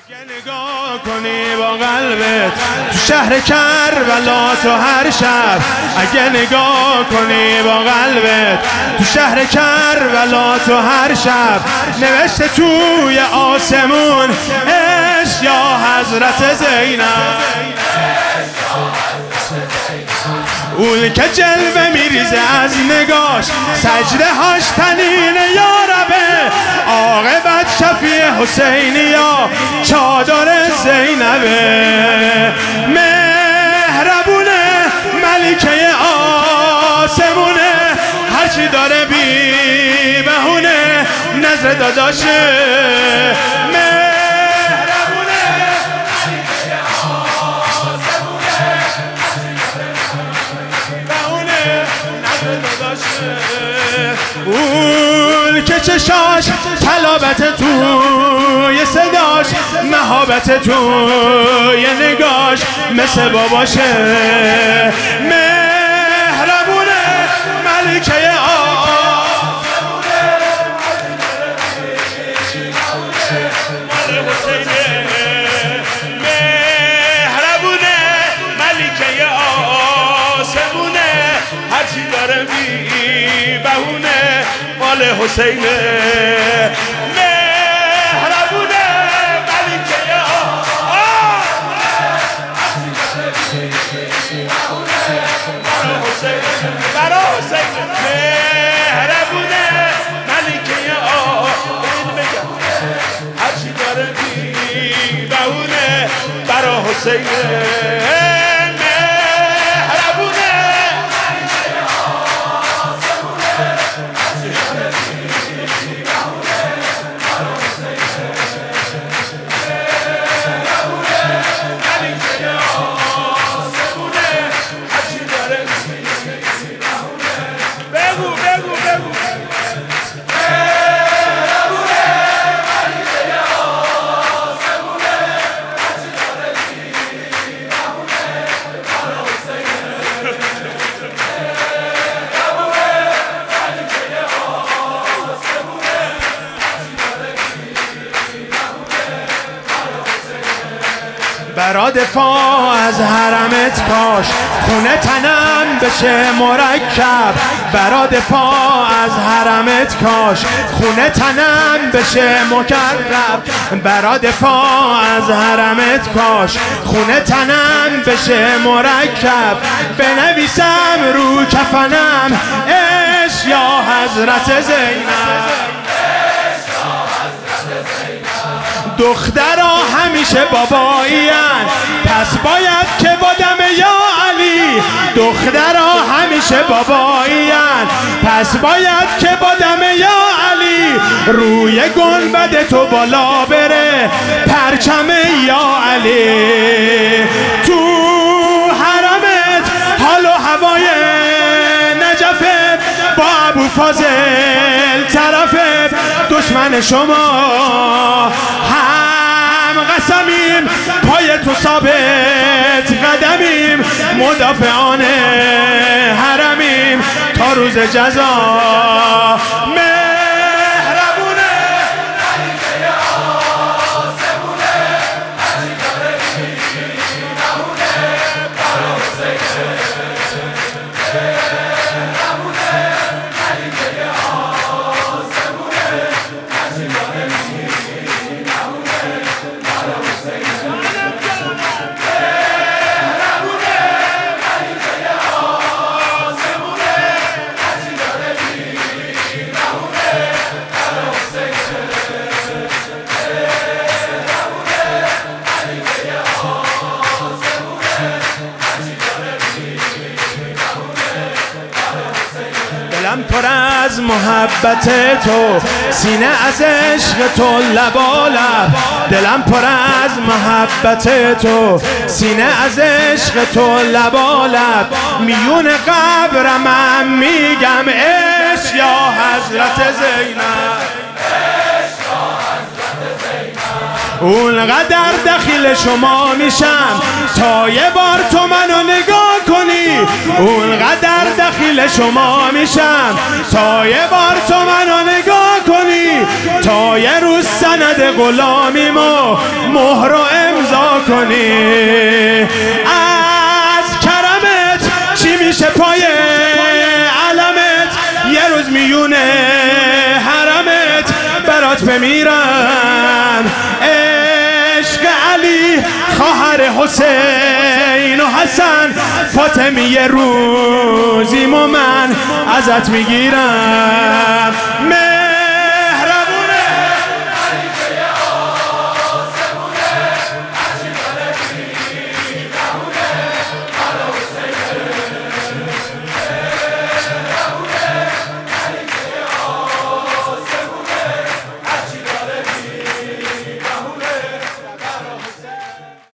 نگاه کنی با قلبت تو شهر کربلا تو هر شب، اگه نگاه کنی با قلبت تو شهر کربلا تو هر شب، نوشته توی آسمون عشق یا حضرت زینب، اون که جلوه میریزه از نگاش، سجده هاش تنین یا ربه، عاقبت شفیع حسینی یا چادر زینبه، مهربونه ملکه آسمونه، هرچی داره بی بهونه نظر داداشه، اون که چشاش طلابت توی صداش، مهابت توی نگاش مثل باباشه، مهربونه ملکه مهربونه ملکه آسمونه، هرچی داره بی بهونه مال حسینه، مهربونه ملکه برا حسینه، مهربونه ملکه هرچی داره بی بهونه برا حسینه، برا دفاع از حرمت کاش خونه تنم بشه مرکب، برا دفاع از حرمت کاش خونه تنم بشه مکرب، برا دفاع از حرمت کاش خونه تنم بشه مرکب، بنویسم رو کفنم عشق یا حضرت زینب، دخترها همیشه بابایین پس باید که با دم یا علی، دخترها همیشه بابایین پس باید که با دم یا علی، روی گنبد تو بالا بره پرچم یا علی، تو حرمت حال و هوای نجفه با ابو فاضل طرفه، دشمن شما هم قسمیم پای تو ثابت قدمیم، مدافعان حرمیم تا روز جزا، دلم پر از محبت تو، سینه از عشق تو لبالب، دلم پر از محبت تو، سینه از عشق تو لبالب، میون قبرم میگم عشق یا حضرت زینب، اونقدر دخیل شما میشم تا یه بار تو منو نگاه کنی. اونقدر دخیل شما میشم تا یه بار تو منو نگاه کنی. تا یه روز سند غلامیمو مهر و امضا کنی. از کرمت چی میشه پای علمت؟ یه روز میونه حرمت برات بمیرم. عشق علی خواهر حسین و حسن فاطمی یه روزی من ازت میگیرم.